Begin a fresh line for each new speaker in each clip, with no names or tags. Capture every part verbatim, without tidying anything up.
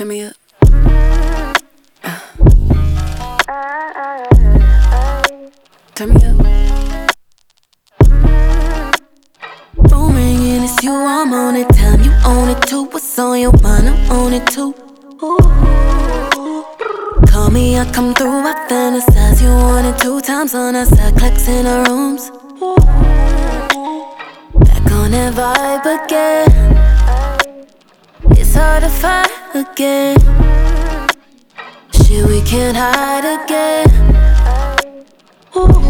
Turn me up. Uh. Turn me up. Phone ringing, it's you, I'm on it. Time you own it too. What's on your mind? I'm on it too. Ooh. Call me, I come through. I fantasize. You want it two times on our side, clocks in our rooms. Ooh. Back on that vibe again. It's hard to fight again. Shit, we can't hide again. Ooh.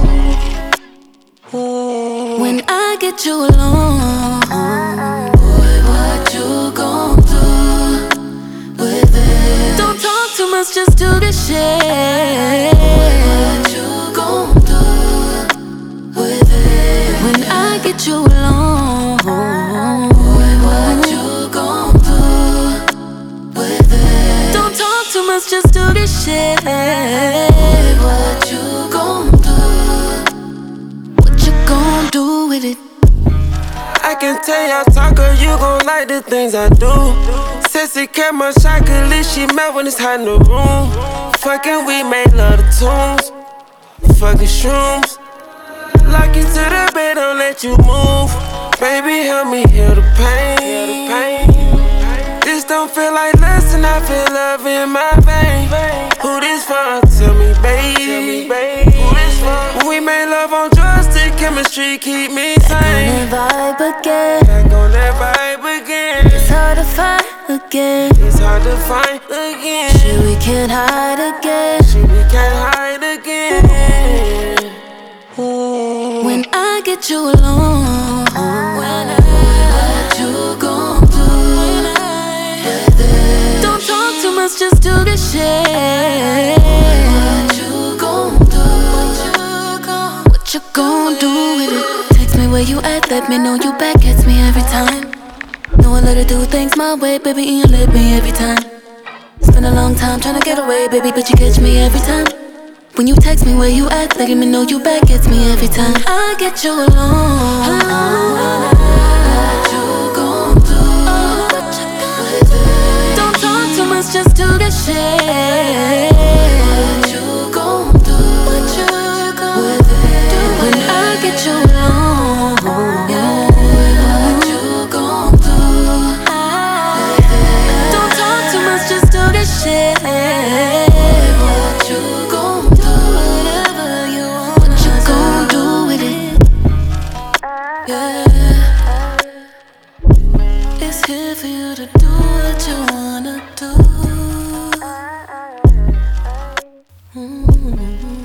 Ooh. When I get you alone, boy, what you gon' do with it? Don't talk too much, just do the shit. Boy, what you gon' do with it? When I get you alone, boy, what you gon' do with it? Don't talk too much, just do the shit. Boy, what you gon' do? What you gon' do with it?
I can tell y'all talker, you gon' like the things I do. Sexy camera shot, could leave she mad when it's hot in the room. Fucking we make love the tunes. Fucking shrooms. Lock you to the bed, don't let you move. Baby, help me heal the pain. This don't feel like lust, I feel love in my vein. Who this for? Tell me, baby. Who this for? When we made love on drugs, the chemistry keep me sane.
Back on that vibe again.
Back on that vibe again.
It's hard to fight again.
It's hard to find again.
Shit, we can't hide again.
Shit, we can't hide again. Ooh.
When I get you alone, when I, what you gon' do with it? Don't talk too much, just do the shit. What you gon' do? What you gon' do with it? Text me where you at, let me know you back. Gets me every time. Know I let her do things my way, baby, and you let me every time. Spend a long time tryna get away, baby, but you catch me every time. When you text me where you at, letting me know you back, gets me every time. I get you alone. What you gon' do? Don't talk too much, just do the shit. What you gon' do? What you gon' do? When I get you alone, what you gon' do? Don't talk too much, just do the shit. What you gon' do? Yeah. It's here for you to do what you wanna do. Mm-hmm.